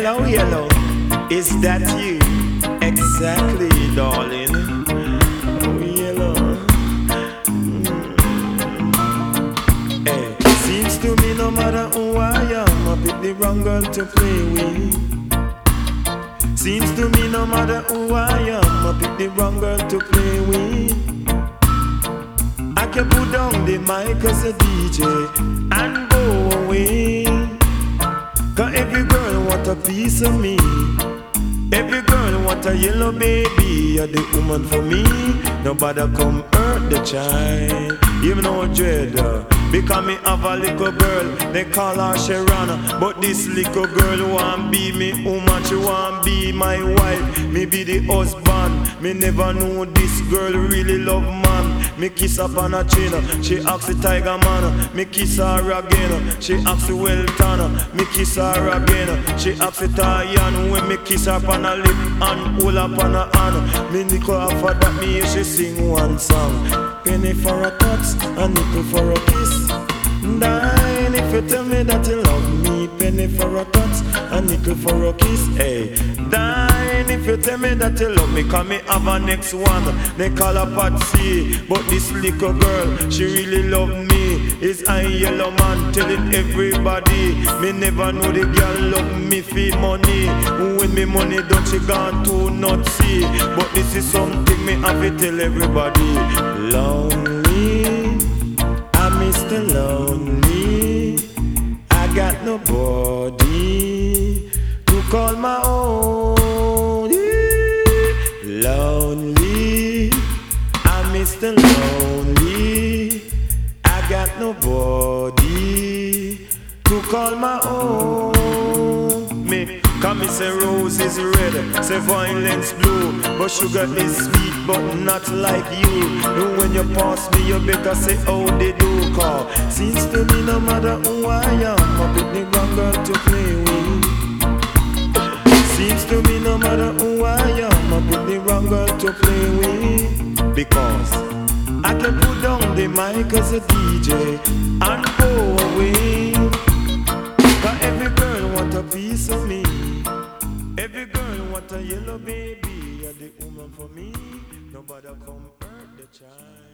Hello, yellow, is that you? Exactly, darling. Oh, yellow. Hey, seems to me no matter who I am, I pick the wrong girl to play with. Seems to me no matter who I am, I pick the wrong girl to play with. I can put down the mic as a DJ and go away. Cause every girl want a piece of me. Every girl want a yellow baby. You're the woman for me. Nobody come hurt the child. Even no dread. Because me have a little girl, they call her Sharana. But this little girl want be me woman, she want be my wife. Me be the husband. Me never know this girl really love man. Me kiss her on her chin, she ask the tiger man. Me kiss her again, she ask the Weltana. Me kiss her again, she ask the Tayan. When me kiss her on her lip and hold up on her hand, me nickel her for that, me hear she sing one song. Penny for a touch, a nickel for a kiss. Dine if you tell me that you love me. Penny for a touch, a nickel for a kiss. Hey, dine if you tell me that you love me. Cause me have a next one, they call her Patsy. But this little girl, she really love me. Is I yellow man telling everybody. Me never know the girl love me for money. When me money done, she gone to not see. But this is something me have to tell everybody. Lonely, I'm Mr. Lonely. I got nobody to call my own. Lonely, I'm Mr. Lonely. I got nobody to call my own. Me, come me say rose is red, say violence blue. But sugar is sweet, but not like you. And when you pass me, you better say how they do. Call seems to me no matter who I am, I pick the wrong girl to play with. Seems to me no matter who I am, I pick the wrong girl to play with. Because I can put down the mic as a DJ and go away. Cause every girl want a piece of me. Every girl want a yellow baby. You're the woman for me. Nobody come hurt the child.